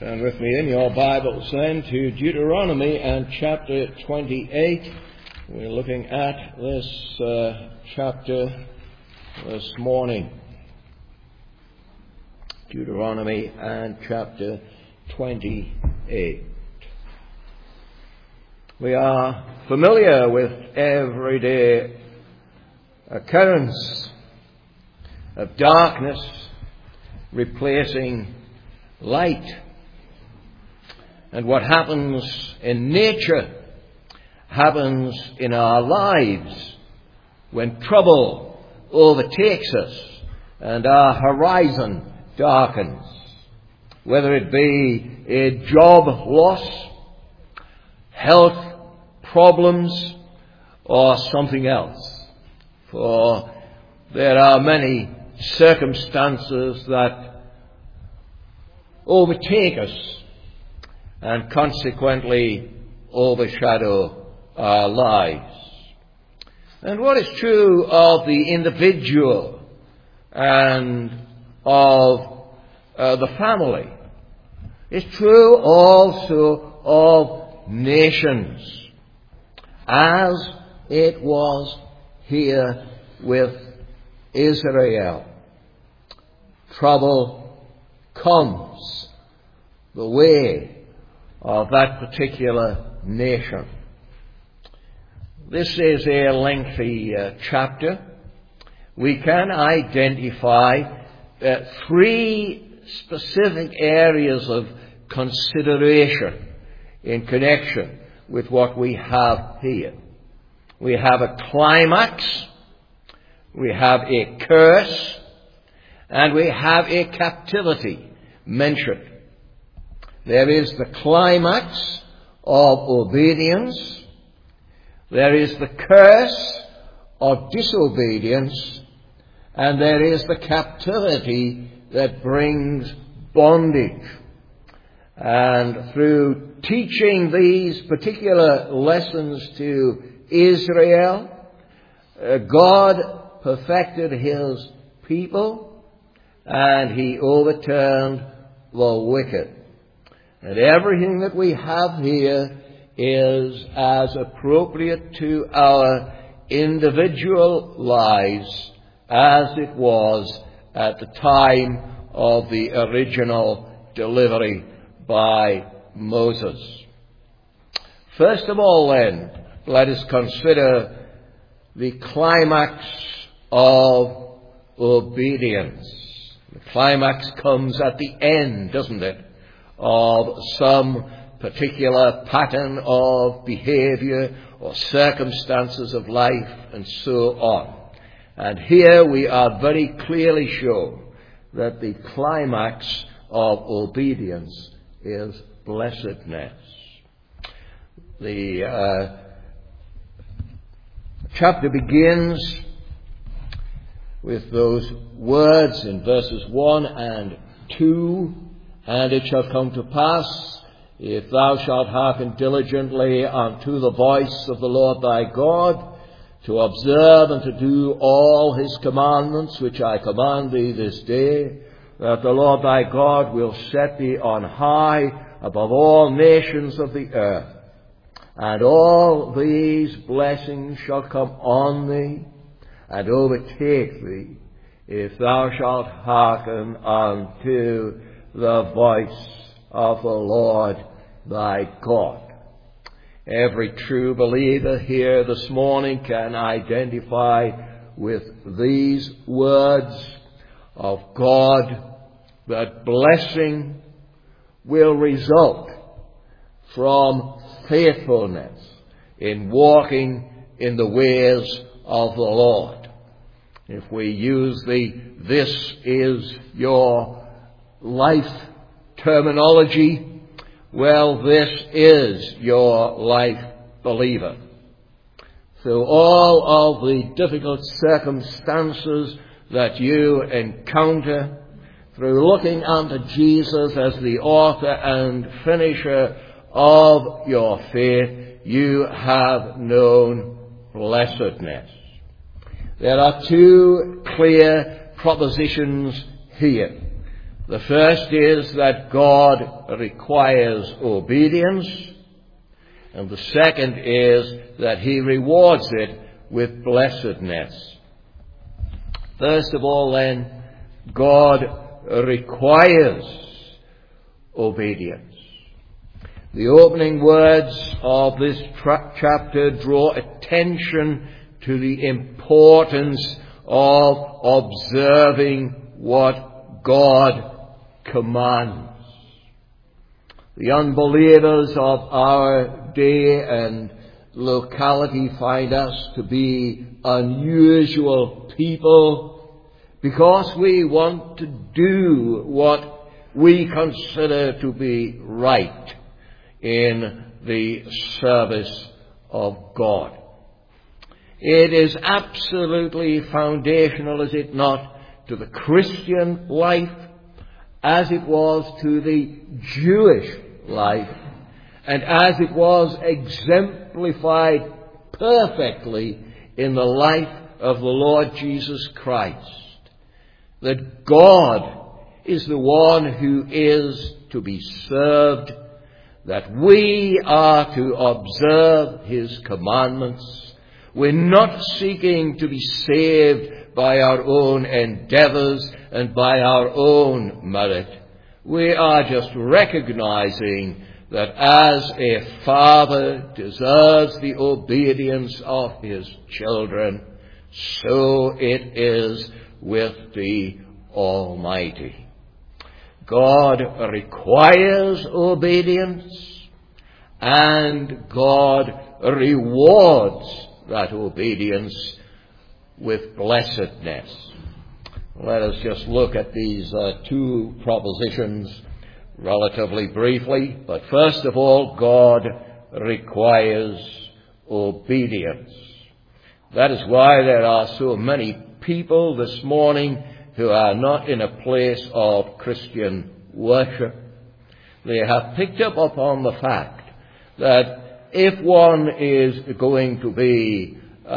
Turn with me in your Bibles then to Deuteronomy and chapter 28. We're looking at this chapter this morning. Deuteronomy and chapter 28. We are familiar with everyday occurrence of darkness replacing light. And what happens in nature happens in our lives when trouble overtakes us and our horizon darkens. Whether it be a job loss, health problems, or something else. For there are many circumstances that overtake us and consequently overshadow our lives. And what is true of the individual and of the family is true also of nations, as it was here with Israel. Trouble comes the way of that particular nation. This is a lengthy chapter. We can identify three specific areas of consideration in connection with what we have here. We have a climax, we have a curse, and we have a captivity mentioned. There is the climax of obedience. There is the curse of disobedience. And there is the captivity that brings bondage. And through teaching these particular lessons to Israel, God perfected his people and he overturned the wicked. And everything that we have here is as appropriate to our individual lives as it was at the time of the original delivery by Moses. First of all then, let us consider the climax of obedience. The climax comes at the end, doesn't it, of some particular pattern of behavior or circumstances of life and so on. And here we are very clearly shown that the climax of obedience is blessedness. The chapter begins with those words in verses 1 and 2. And it shall come to pass, if thou shalt hearken diligently unto the voice of the Lord thy God, to observe and to do all his commandments which I command thee this day, that the Lord thy God will set thee on high above all nations of the earth. And all these blessings shall come on thee and overtake thee, if thou shalt hearken unto the voice of the Lord thy God. Every true believer here this morning can identify with these words of God that blessing will result from faithfulness in walking in the ways of the Lord. If we use this is your life terminology, well, this is your life, believer. Through all of the difficult circumstances that you encounter, through looking unto Jesus as the author and finisher of your faith, you have known blessedness. There are two clear propositions here. The first is that God requires obedience, and the second is that he rewards it with blessedness. First of all, then, God requires obedience. The opening words of this chapter draw attention to the importance of observing what God commands. The unbelievers of our day and locality find us to be unusual people because we want to do what we consider to be right in the service of God. It is absolutely foundational, is it not, to the Christian life as it was to the Jewish life, and as it was exemplified perfectly in the life of the Lord Jesus Christ, that God is the one who is to be served, that we are to observe his commandments. We're not seeking to be saved by our own endeavors and by our own merit. We are just recognizing that as a father deserves the obedience of his children, so it is with the Almighty. God requires obedience, and God rewards that obedience with blessedness. Let us just look at these two propositions relatively briefly. But first of all, God requires obedience. That is why there are so many people this morning who are not in a place of Christian worship. They have picked up upon the fact that if one is going to be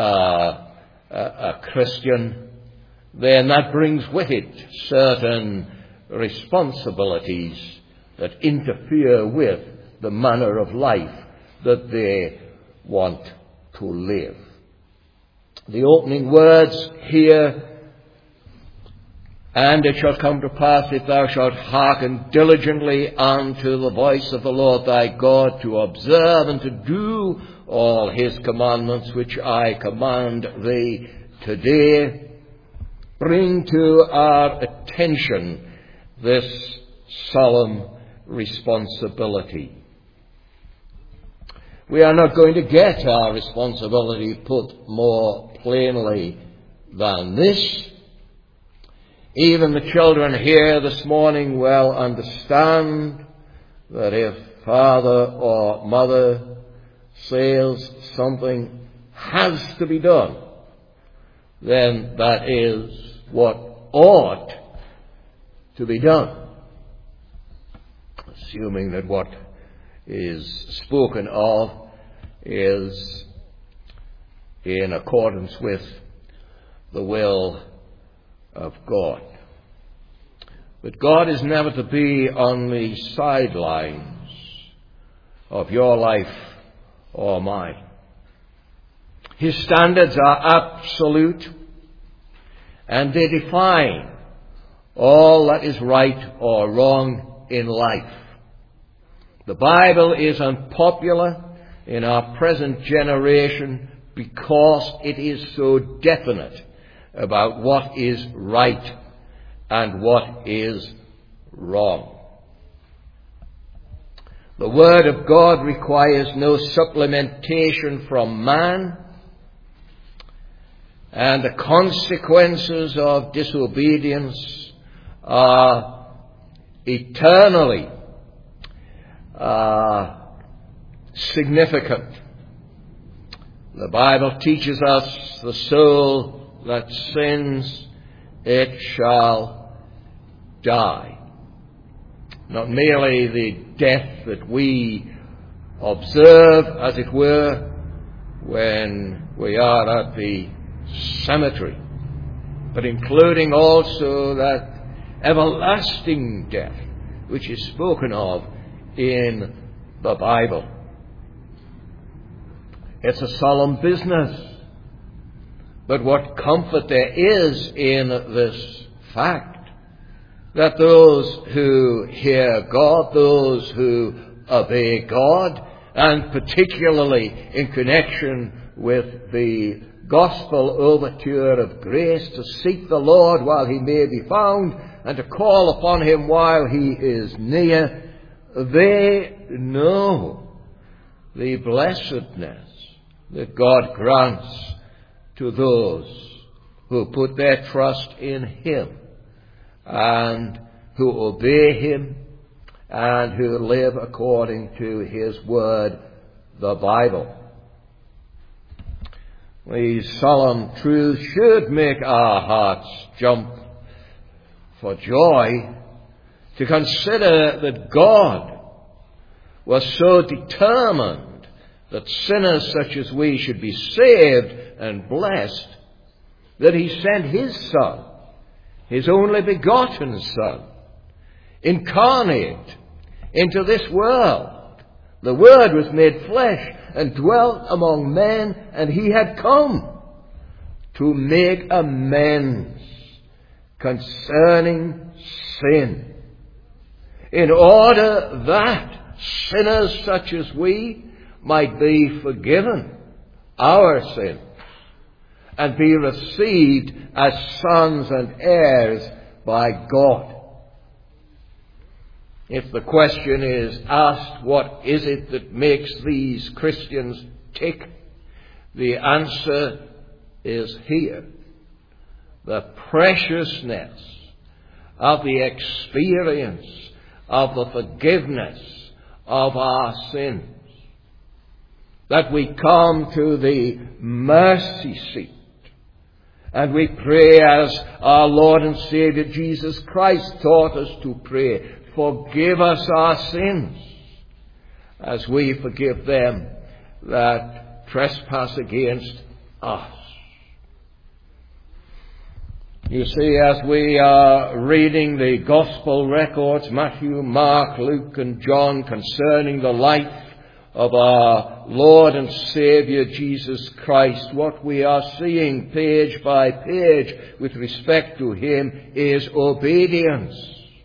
a Christian, then that brings with it certain responsibilities that interfere with the manner of life that they want to live. The opening words here, "And it shall come to pass, if thou shalt hearken diligently unto the voice of the Lord thy God, to observe and to do all his commandments which I command thee today," bring to our attention this solemn responsibility. We are not going to get our responsibility put more plainly than this. Even the children here this morning well understand that if father or mother says something has to be done, then that is what ought to be done, assuming that what is spoken of is in accordance with the will of God. But God is never to be on the sidelines of your life or mine. His standards are absolute, and they define all that is right or wrong in life. The Bible is unpopular in our present generation because it is so definite about what is right and what is wrong. The Word of God requires no supplementation from man, and the consequences of disobedience are eternally significant. The Bible teaches us the soul that sins, it shall die. Not merely the death that we observe, as it were, when we are at the cemetery, but including also that everlasting death, which is spoken of in the Bible. It's a solemn business. But what comfort there is in this fact that those who hear God, those who obey God, and particularly in connection with the gospel overture of grace, to seek the Lord while he may be found and to call upon him while he is near, they know the blessedness that God grants to those who put their trust in him and who obey him and who live according to his word, the Bible. These solemn truths should make our hearts jump for joy to consider that God was so determined that sinners such as we should be saved and blessed, that he sent his Son, his only begotten Son, incarnate into this world. The Word was made flesh and dwelt among men, and he had come to make amends concerning sin, in order that sinners such as we might be forgiven our sins and be received as sons and heirs by God. If the question is asked, what is it that makes these Christians tick? The answer is here. The preciousness of the experience of the forgiveness of our sins. That we come to the mercy seat and we pray as our Lord and Savior Jesus Christ taught us to pray. Forgive us our sins as we forgive them that trespass against us. You see, as we are reading the gospel records, Matthew, Mark, Luke, and John, concerning the life of our Lord and Savior Jesus Christ, what we are seeing page by page with respect to him is obedience.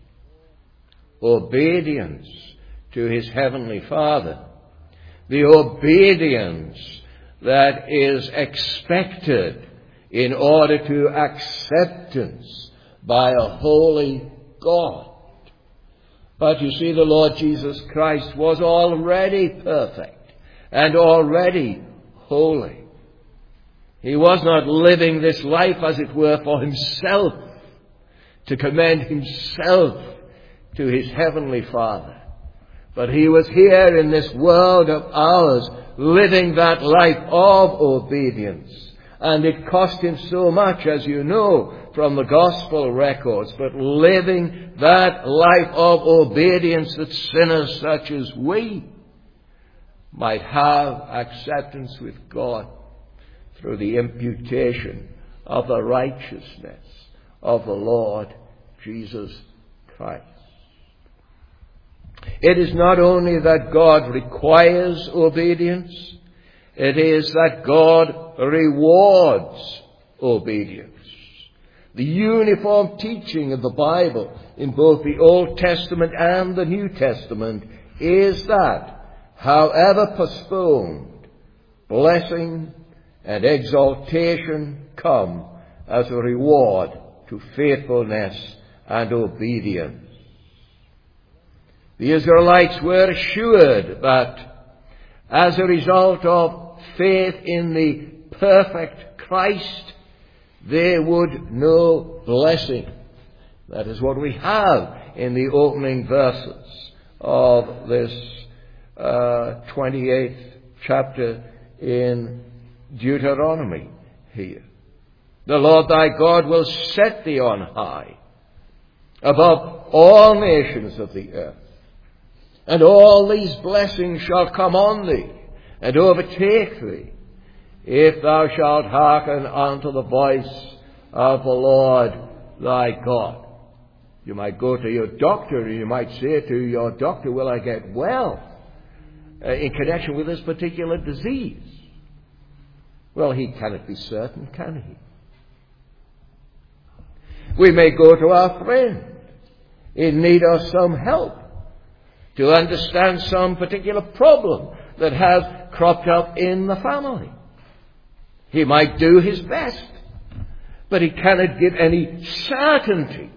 Obedience to his heavenly Father. The obedience that is expected in order to acceptance by a holy God. But you see, the Lord Jesus Christ was already perfect and already holy. He was not living this life, as it were, for himself, to commend himself to his heavenly Father. But he was here in this world of ours, living that life of obedience. And it cost him so much, as you know, from the gospel records, but living that life of obedience that sinners such as we might have acceptance with God through the imputation of the righteousness of the Lord Jesus Christ. It is not only that God requires obedience, it is that God rewards obedience. The uniform teaching of the Bible in both the Old Testament and the New Testament is that, however postponed, blessing and exaltation come as a reward to faithfulness and obedience. The Israelites were assured that as a result of faith in the perfect Christ, they would know blessing. That is what we have in the opening verses of this 28th chapter in Deuteronomy here. The Lord thy God will set thee on high above all nations of the earth. And all these blessings shall come on thee and overtake thee, if thou shalt hearken unto the voice of the Lord thy God. You might go to your doctor and you might say to your doctor, will I get well in connection with this particular disease? Well, he cannot be certain, can he? We may go to our friend in need of some help to understand some particular problem that has cropped up in the family. He might do his best, but he cannot give any certainty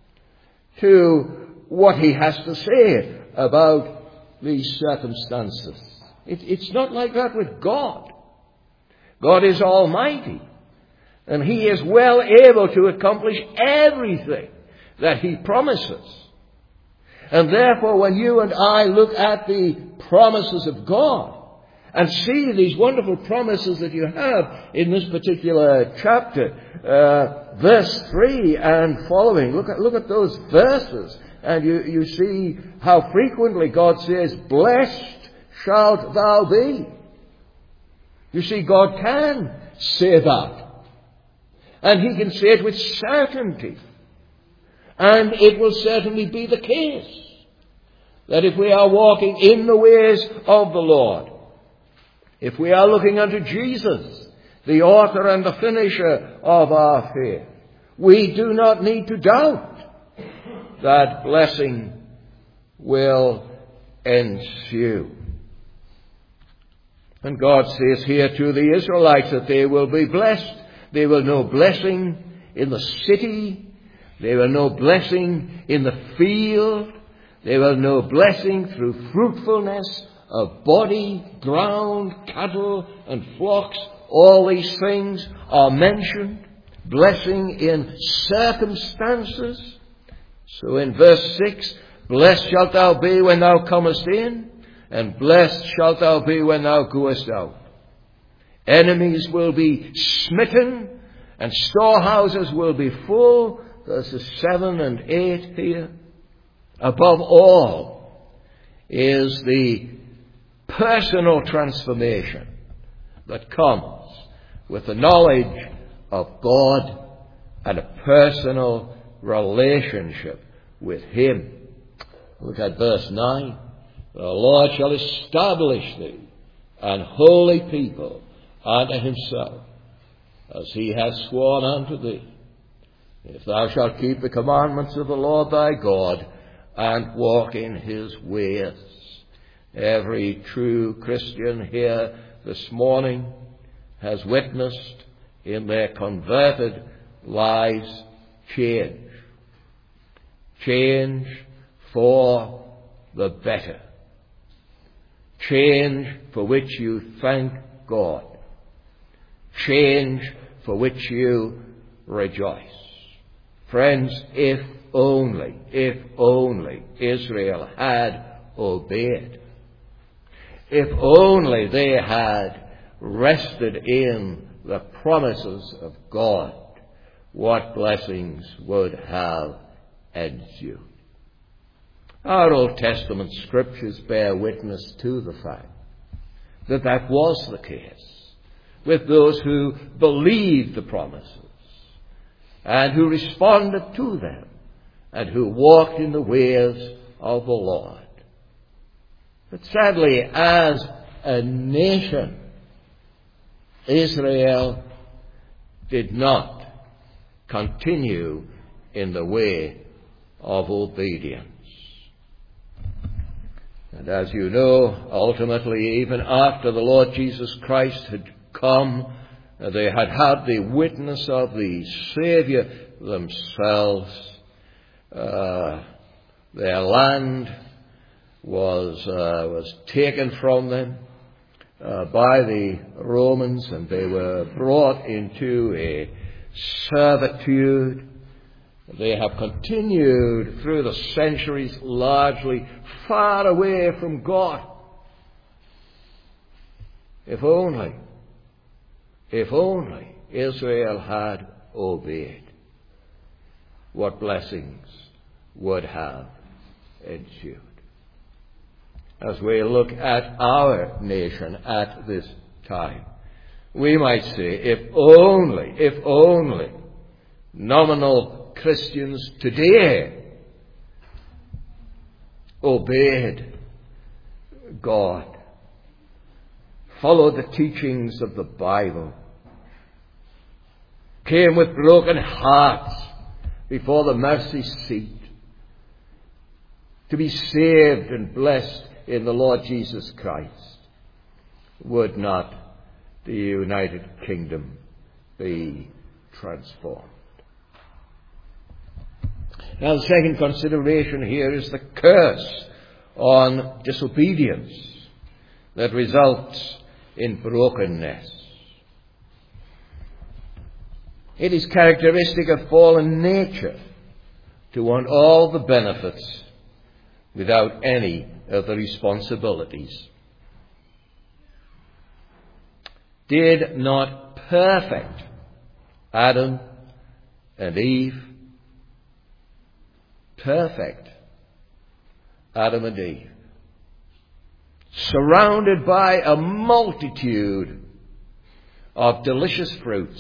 to what he has to say about these circumstances. It's not like that with God. God is almighty, and he is well able to accomplish everything that he promises. And therefore, when you and I look at the promises of God and see these wonderful promises that you have in this particular chapter, verse 3 and following, look at those verses, and you see how frequently God says, blessed shalt thou be. You see, God can say that. And he can say it with certainty. And it will certainly be the case that if we are walking in the ways of the Lord, if we are looking unto Jesus, the author and the finisher of our faith, we do not need to doubt that blessing will ensue. And God says here to the Israelites that they will be blessed. They will know blessing in the city. They will know blessing in the field. They will know blessing through fruitfulness of body, ground, cattle, and flocks. All these things are mentioned. Blessing in circumstances. So in verse 6, blessed shalt thou be when thou comest in, and blessed shalt thou be when thou goest out. Enemies will be smitten, and storehouses will be full. Verses 7 and 8 here. Above all is the personal transformation that comes with the knowledge of God and a personal relationship with him. Look at verse 9. The Lord shall establish thee an holy people unto himself, as he hath sworn unto thee, if thou shalt keep the commandments of the Lord thy God, and walk in his ways. Every true Christian here this morning has witnessed in their converted lives change. Change for the better. Change for which you thank God. Change for which you rejoice. Friends, if only Israel had obeyed. If only they had rested in the promises of God, what blessings would have ensued. Our Old Testament scriptures bear witness to the fact that that was the case with those who believed the promises and who responded to them and who walked in the ways of the Lord. But sadly, as a nation, Israel did not continue in the way of obedience. And as you know, ultimately, even after the Lord Jesus Christ had come, they had had the witness of the Savior themselves. Their land was taken from them by the Romans, and they were brought into a servitude. They have continued through the centuries largely far away from God. If only Israel had obeyed, what blessings would have ensued. As we look at our nation at this time, we might say, if only nominal Christians today obeyed God, followed the teachings of the Bible, came with broken hearts before the mercy seat to be saved and blessed in the Lord Jesus Christ, would not the United Kingdom be transformed? Now, the second consideration here is the curse on disobedience that results in brokenness. It is characteristic of fallen nature to want all the benefits without any of the responsibilities. Did not perfect Adam and Eve, perfect Adam and Eve, surrounded by a multitude of delicious fruits,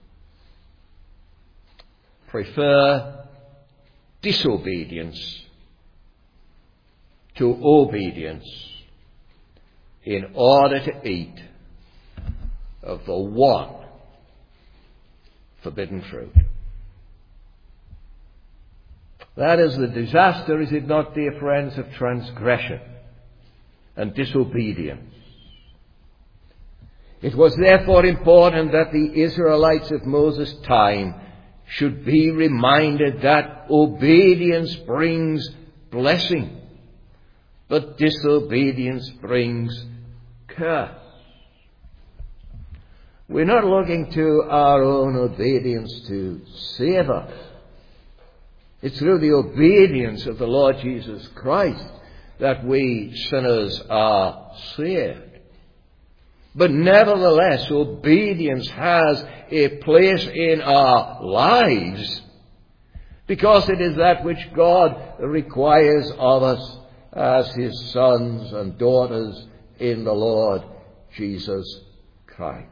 prefer disobedience to obedience in order to eat of the one forbidden fruit. That is the disaster, is it not, dear friends, of transgression and disobedience. It was therefore important that the Israelites of Moses' time should be reminded that obedience brings blessing, but disobedience brings curse. We're not looking to our own obedience to save us. It's through the obedience of the Lord Jesus Christ that we sinners are saved. But nevertheless, obedience has a place in our lives because it is that which God requires of us as his sons and daughters in the Lord Jesus Christ.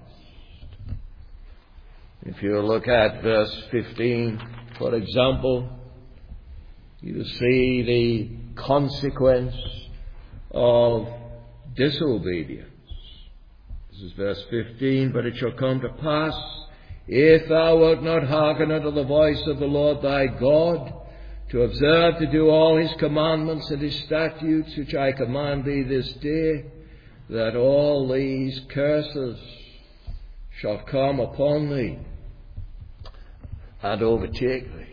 If you look at verse 15, for example, you see the consequence of disobedience. This is verse 15. But it shall come to pass, if thou wilt not hearken unto the voice of the Lord thy God, to observe to do all his commandments and his statutes, which I command thee this day, that all these curses shall come upon thee and overtake thee.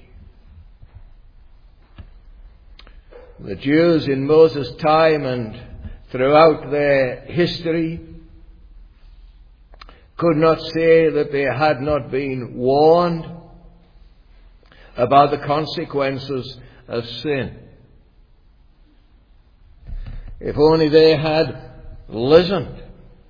The Jews in Moses' time and throughout their history could not say that they had not been warned about the consequences of sin. If only they had listened.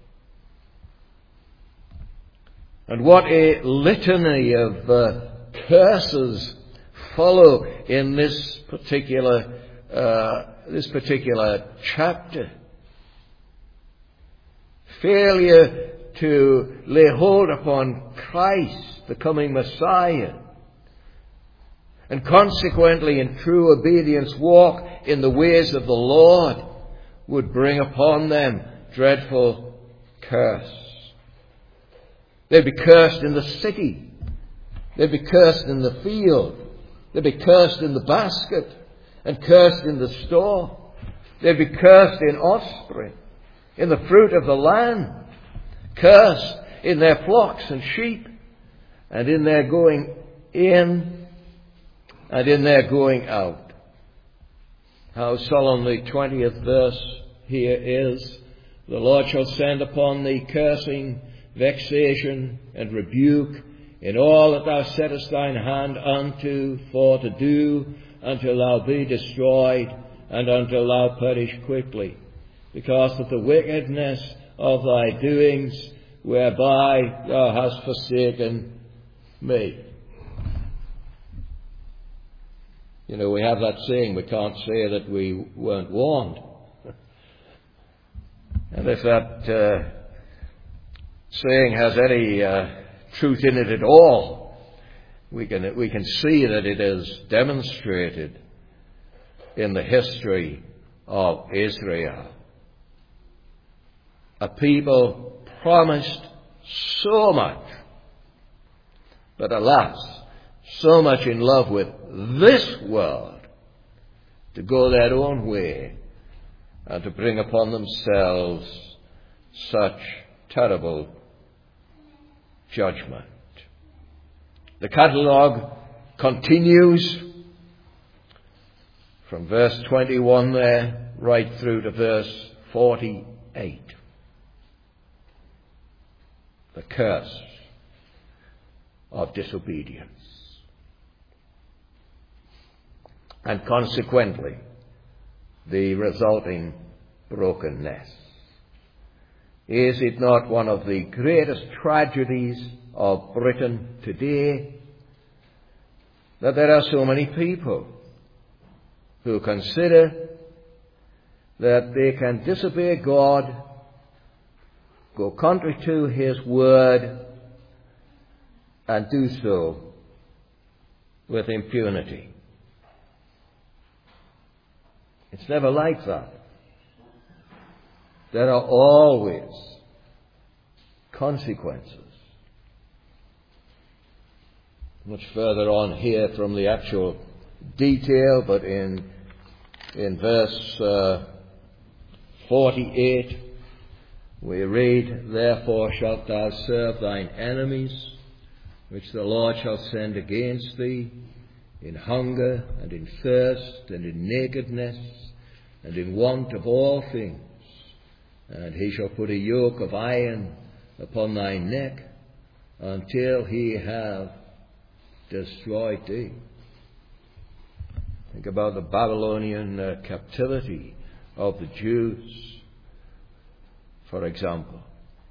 And what a litany of curses follow in this particular chapter. Failure to lay hold upon Christ, the coming Messiah, and consequently in true obedience walk in the ways of the Lord, would bring upon them dreadful curse. They'd be cursed in the city. They'd be cursed in the field. They'd be cursed in the basket and cursed in the store. They'd be cursed in offspring, in the fruit of the land, cursed in their flocks and sheep, and in their going in and in their going out. How solemn the 20th verse here is. The Lord shall send upon thee cursing, vexation, and rebuke in all that thou settest thine hand unto for to do, until thou be destroyed, and until thou perish quickly, because of the wickedness of thy doings, whereby thou hast forsaken me. You know, we have that saying, we can't say that we weren't warned. And if that saying has any truth in it at all, we can see that it is demonstrated in the history of Israel. A people promised so much, but alas, so much in love with this world to go their own way and to bring upon themselves such terrible judgment. The catalogue continues from verse 21 there right through to verse 48. The curse of disobedience. And consequently, the resulting brokenness. Is it not one of the greatest tragedies of Britain today that there are so many people who consider that they can disobey God, go contrary to His word, and do so with impunity? It's never like that. There are always consequences. Much further on here from the actual detail, but in verse 48 we read, "Therefore shalt thou serve thine enemies, which the Lord shall send against thee, in hunger and in thirst and in nakedness and in want of all things. And he shall put a yoke of iron upon thy neck until he have destroyed thee." Think about the Babylonian captivity of the Jews, for example.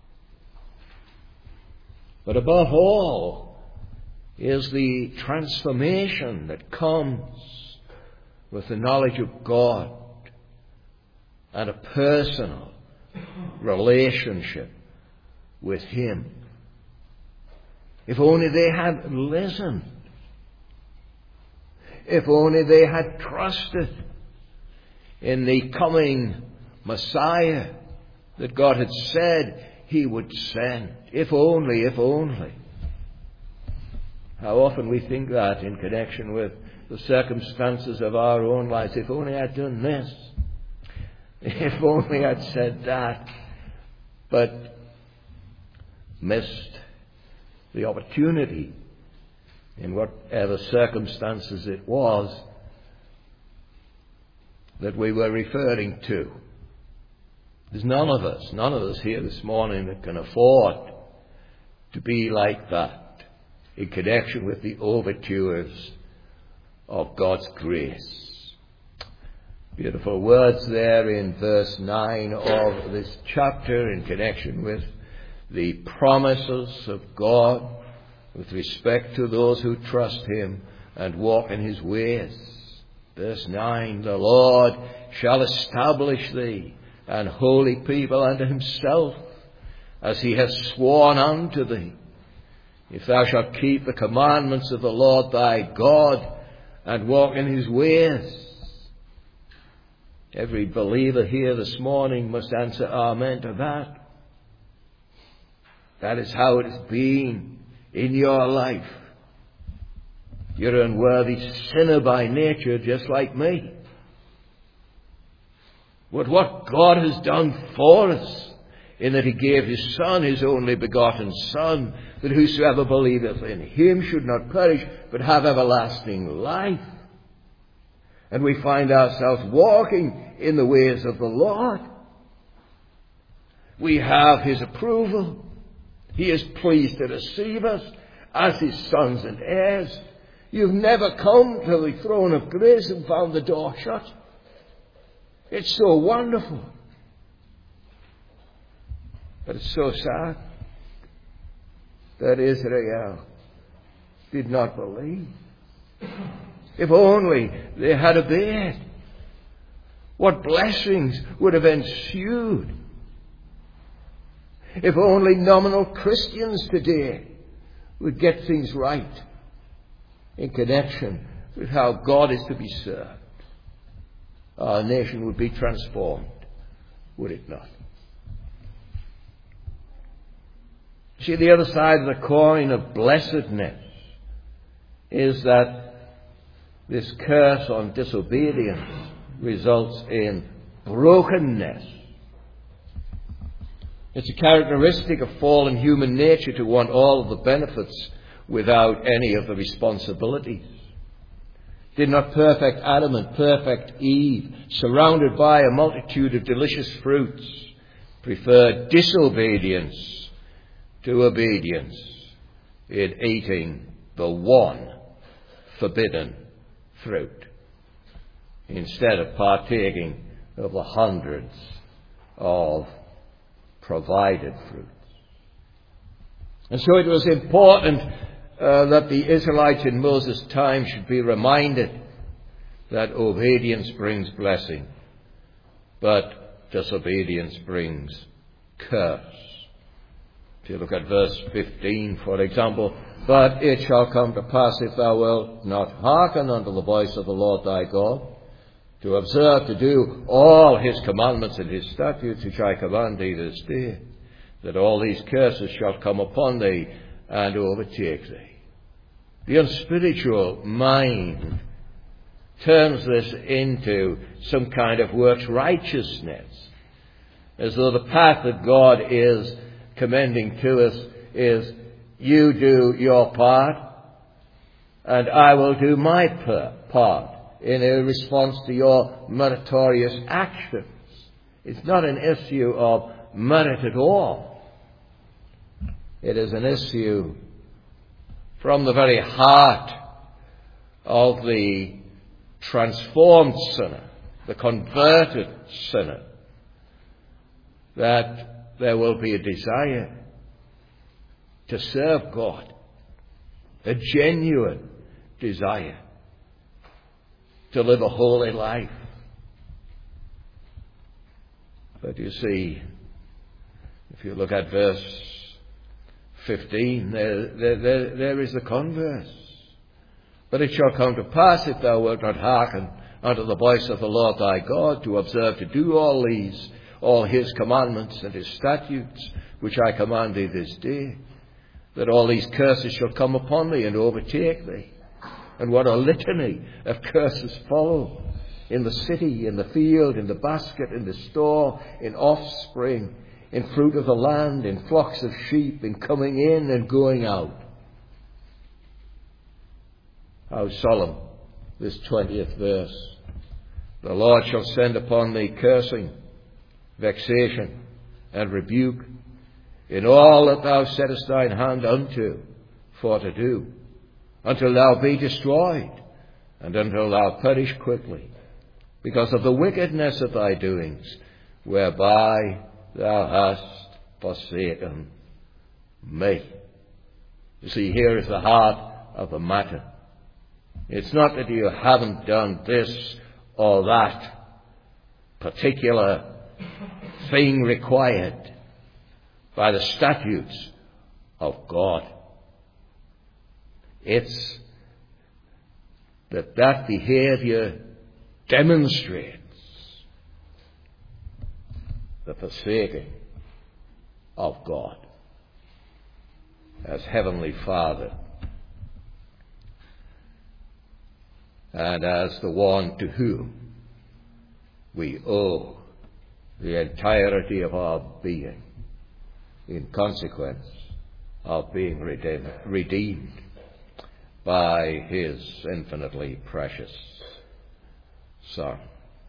But above all is the transformation that comes with the knowledge of God and a personal relationship with Him. If only they had listened. If only they had trusted in the coming Messiah that God had said He would send. If only, if only. How often we think that in connection with the circumstances of our own lives. If only I'd done this. If only I'd said that. But missed the opportunity in whatever circumstances it was that we were referring to. There's none of us here this morning that can afford to be like that in connection with the overtures of God's grace. Beautiful words there in verse 9 of this chapter in connection with the promises of God with respect to those who trust Him and walk in His ways. Verse 9, "The Lord shall establish thee an holy people unto Himself, as He hath sworn unto thee, if thou shalt keep the commandments of the Lord thy God and walk in His ways." Every believer here this morning must answer amen to that. That is how it has been in your life. You're an unworthy sinner by nature, just like me. But what God has done for us, in that He gave His Son, His only begotten Son, that whosoever believeth in Him should not perish, but have everlasting life. And we find ourselves walking in the ways of the Lord. We have His approval. He is pleased to receive us as His sons and heirs. You've never come to the throne of grace and found the door shut. It's so wonderful. But it's so sad that Israel did not believe. If only they had obeyed, what blessings would have ensued. If only nominal Christians today would get things right in connection with how God is to be served. our nation would be transformed, would it not? See, the other side of the coin of blessedness is that this curse on disobedience results in brokenness. It's a characteristic of fallen human nature to want all of the benefits without any of the responsibilities. Did not perfect Adam and perfect Eve, surrounded by a multitude of delicious fruits, prefer disobedience to obedience in eating the one forbidden fruit, instead of partaking of the hundreds of provided fruits? And so it was important that the Israelites in Moses' time should be reminded that obedience brings blessing, but disobedience brings curse. If you look at verse 15, for example, but it shall come to pass, if thou wilt not hearken unto the voice of the Lord thy God, to observe to do all his commandments and his statutes which I command thee this day, that all these curses shall come upon thee and overtake thee. The unspiritual mind turns this into some kind of works righteousness, as though the path that God is commending to us is, you do your part and I will do my part in a response to your meritorious actions. It's not an issue of merit at all. It is an issue from the very heart of the transformed sinner, the converted sinner, that there will be a desire to serve God, a genuine desire to live a holy life. But you see, if you look at verse 15, there is the converse. But it shall come to pass, if thou wilt not hearken unto the voice of the Lord thy God, to observe to do all his commandments and his statutes, which I command thee this day, that all these curses shall come upon thee and overtake thee. And what a litany of curses follow in the city, in the field, in the basket, in the store, in offspring, in fruit of the land, in flocks of sheep, in coming in and going out. How solemn this 20th verse. The Lord shall send upon thee cursing, vexation, and rebuke in all that thou settest thine hand unto for to do, until thou be destroyed, and until thou perish quickly, because of the wickedness of thy doings, whereby thou hast forsaken me. You see, here is the heart of the matter. It's not that you haven't done this or that particular thing required by the statutes of God. It's that behavior demonstrates the forsaking of God as Heavenly Father and as the one to whom we owe the entirety of our being in consequence of being redeemed by his infinitely precious Son.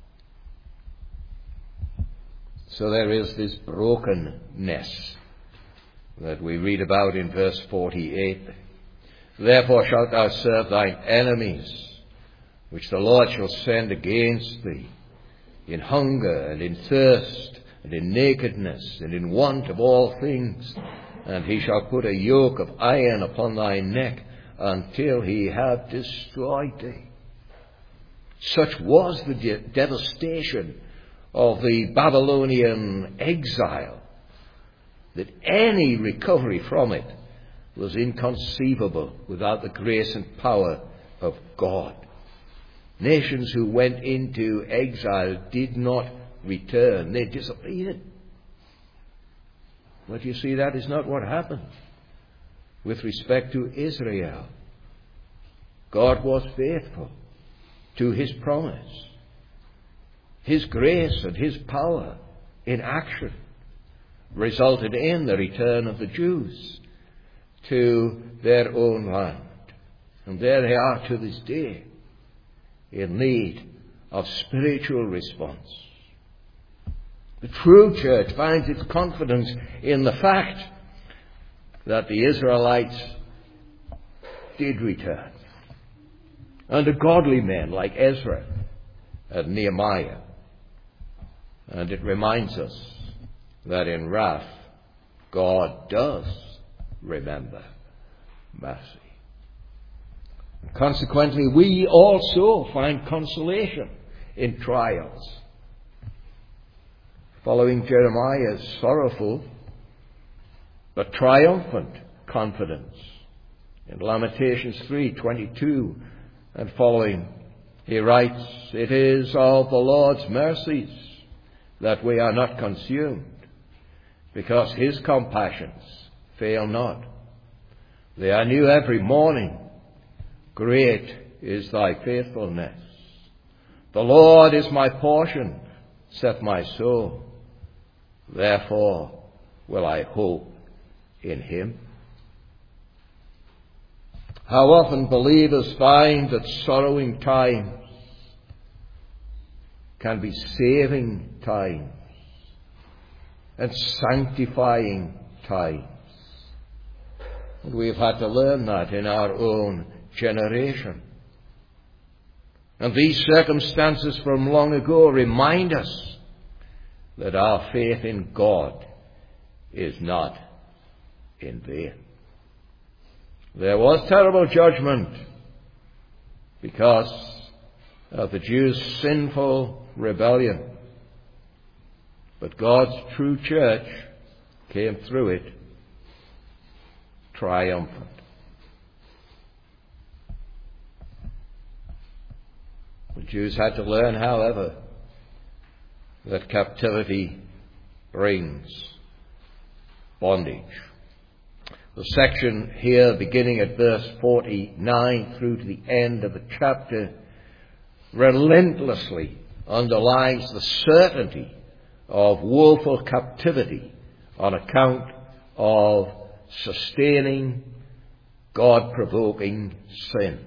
So there is this brokenness that we read about in verse 48. Therefore shalt thou serve thine enemies, which the Lord shall send against thee, in hunger and in thirst and in nakedness and in want of all things. And he shall put a yoke of iron upon thy neck until he have destroyed thee. Such was the devastation of the Babylonian exile that any recovery from it was inconceivable without the grace and power of God. Nations who went into exile did not return. They disappeared. But you see, that is not what happened with respect to Israel. God was faithful to his promise. His grace and his power in action resulted in the return of the Jews to their own land. And there they are to this day, in need of spiritual response. The true church finds its confidence in the fact that the Israelites did return under godly men like Ezra and Nehemiah. And it reminds us that in wrath, God does remember mercy. Consequently, we also find consolation in trials. Following Jeremiah's sorrowful but triumphant confidence in Lamentations 3:22 and following, he writes, "It is of the Lord's mercies that we are not consumed, because his compassions fail not. They are new every morning. Great is thy faithfulness. The Lord is my portion, saith my soul. Therefore will I hope in him." How often believers find that sorrowing times can be saving times and sanctifying times. And we've had to learn that in our own generation. And these circumstances from long ago remind us that our faith in God is not in vain. There was terrible judgment because of the Jews' sinful rebellion. But God's true church came through it triumphant. The Jews had to learn, however, that captivity brings bondage. The section here, beginning at verse 49 through to the end of the chapter, relentlessly underlines the certainty of woeful captivity on account of sustaining, God-provoking sin.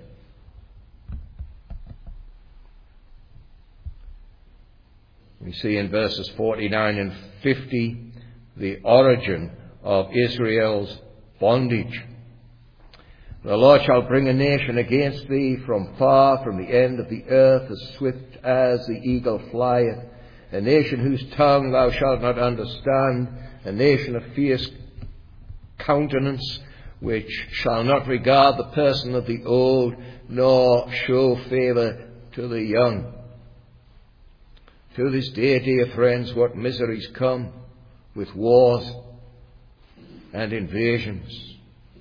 We see in verses 49 and 50 the origin of Israel's bondage. "The Lord shall bring a nation against thee from far, from the end of the earth, as swift as the eagle flieth, a nation whose tongue thou shalt not understand, a nation of fierce countenance, which shall not regard the person of the old, nor show favour to the young." To this day, dear friends, what miseries come with wars and invasions.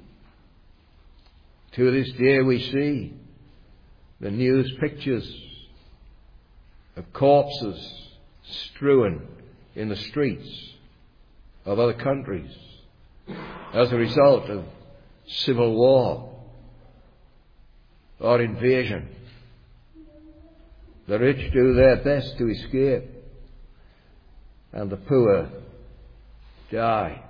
To this day we see the news pictures of corpses strewn in the streets of other countries as a result of civil war or invasion. The rich do their best to escape, and the poor die.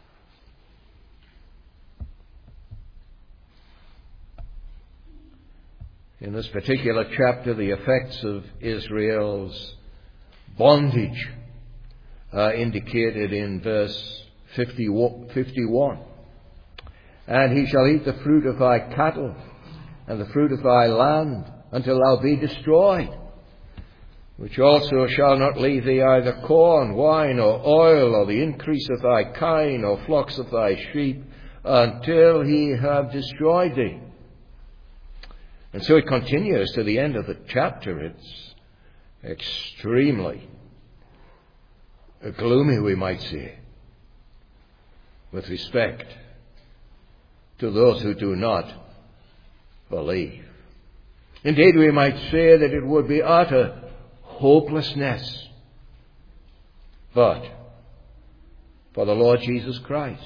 In this particular chapter, the effects of Israel's bondage are indicated in verse 51. "And he shall eat the fruit of thy cattle and the fruit of thy land until thou be destroyed, which also shall not leave thee either corn, wine, or oil, or the increase of thy kine, or flocks of thy sheep, until he have destroyed thee." And so it continues to the end of the chapter. It's extremely gloomy, we might say, with respect to those who do not believe. Indeed, we might say that it would be utter hopelessness. But for the Lord Jesus Christ,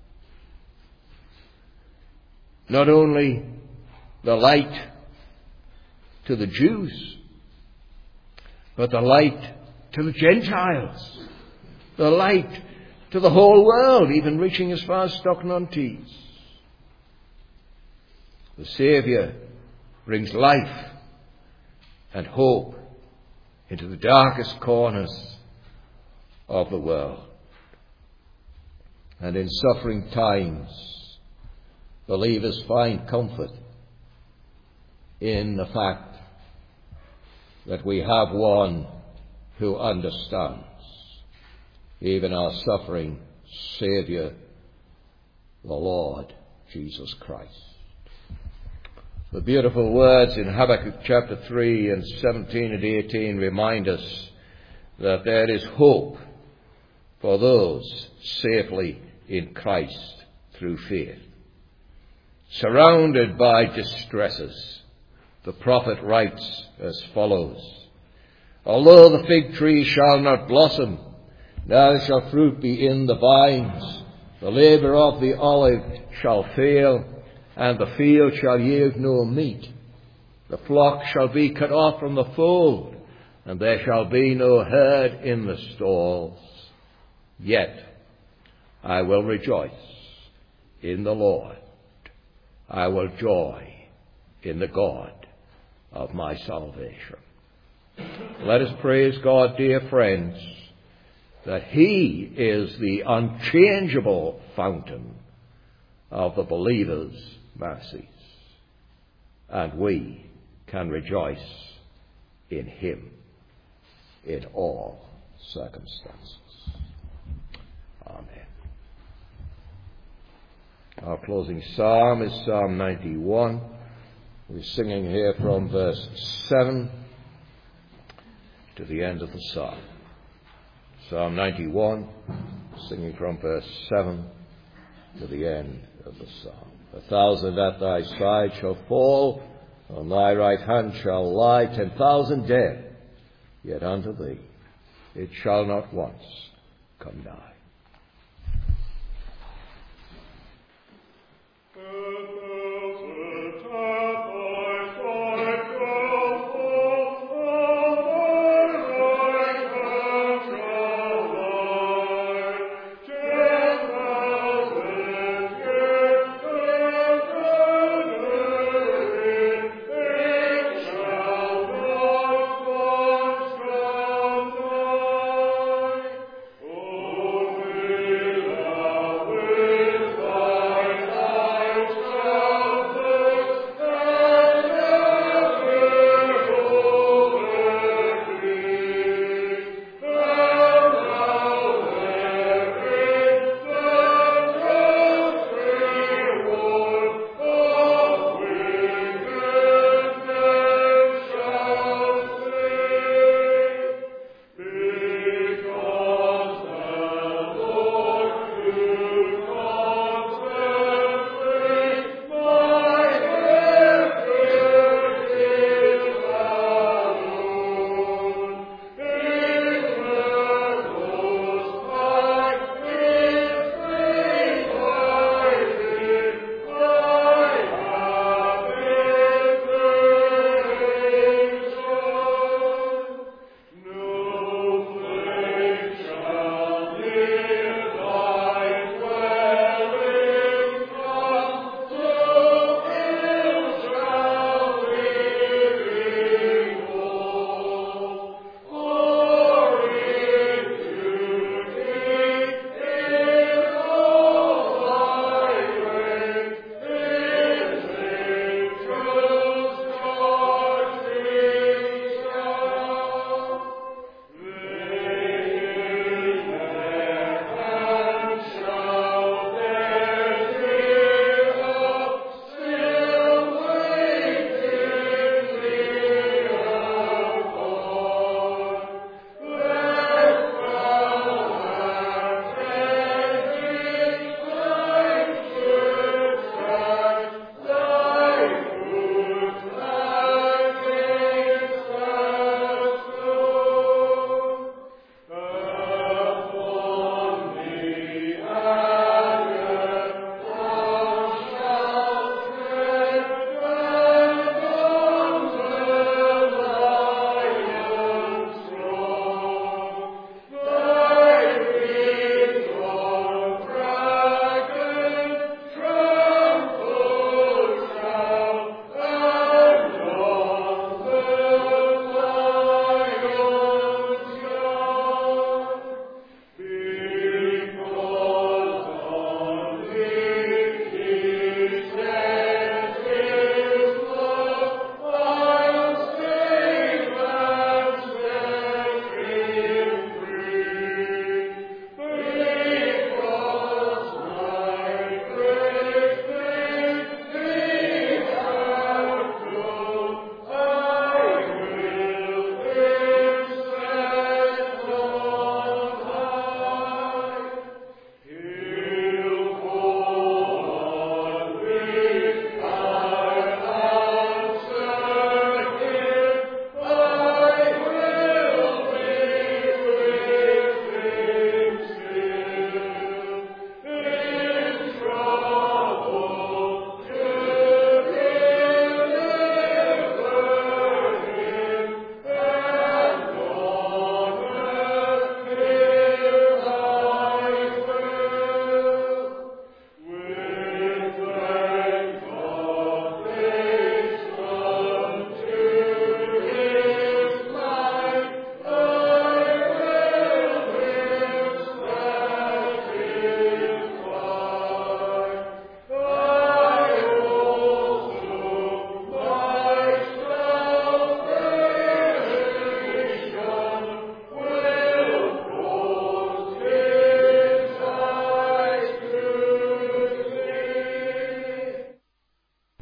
not only the light to the Jews, but the light to the Gentiles, the light to the whole world, even reaching as far as Stockton-on-Tees. The Saviour brings life and hope into the darkest corners of the world. And in suffering times, believers find comfort in the fact that we have one who understands even our suffering Saviour, the Lord Jesus Christ. The beautiful words in Habakkuk chapter 3 and 17 and 18 remind us that there is hope for those safely in Christ through faith. Surrounded by distresses, the prophet writes as follows: Although the fig tree shall not blossom, neither shall fruit be in the vines, the labour of the olive shall fail, and the field shall yield no meat. The flock shall be cut off from the fold, and there shall be no herd in the stalls. Yet I will rejoice in the Lord. I will joy in the God of my salvation. Let us praise God, dear friends, that He is the unchangeable fountain of the believer's mercies, and we can rejoice in Him in all circumstances. Amen. Our closing psalm is Psalm 91. We're singing here from verse 7 to the end of the psalm. Psalm 91, singing from verse 7 to the end of the psalm. 1,000 at thy side shall fall, on thy right hand shall lie 10,000 dead, yet unto thee it shall not once come nigh. Oh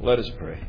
Let us pray.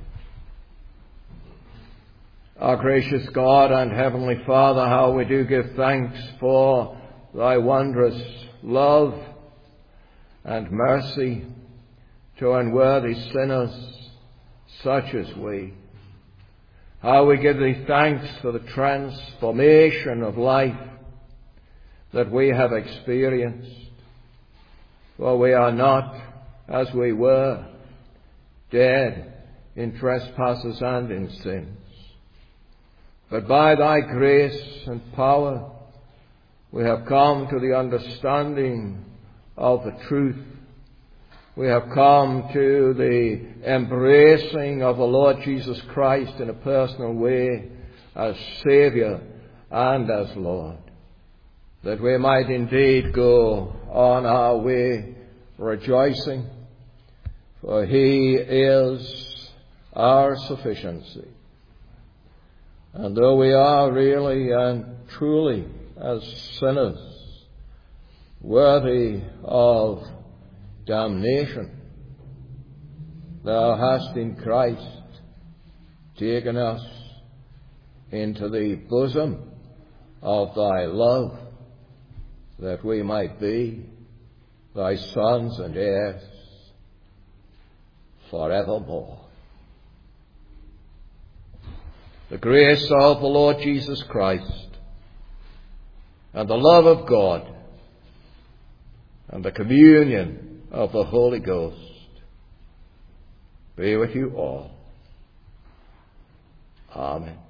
Our gracious God and Heavenly Father, how we do give thanks for thy wondrous love and mercy to unworthy sinners such as we. How we give thee thanks for the transformation of life that we have experienced. For we are not as we were, dead in trespasses and in sins. But by thy grace and power, we have come to the understanding of the truth. We have come to the embracing of the Lord Jesus Christ in a personal way as Saviour and as Lord, that we might indeed go on our way rejoicing, for he is our sufficiency. And though we are really and truly as sinners worthy of damnation, thou hast in Christ taken us into the bosom of thy love, that we might be thy sons and heirs forevermore. The grace of the Lord Jesus Christ and the love of God and the communion of the Holy Ghost be with you all. Amen.